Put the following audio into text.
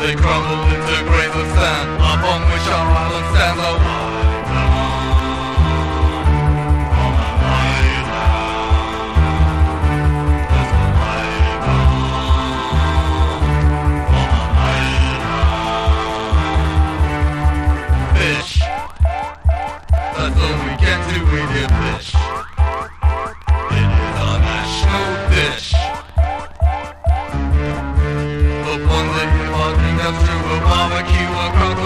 They crumbled into grains of sand, upon which our island stands. A white fish. That's all we get to eat here, fish. It is our national dish. Upon the hill, our dream comes true. A barbecue, a crocodile.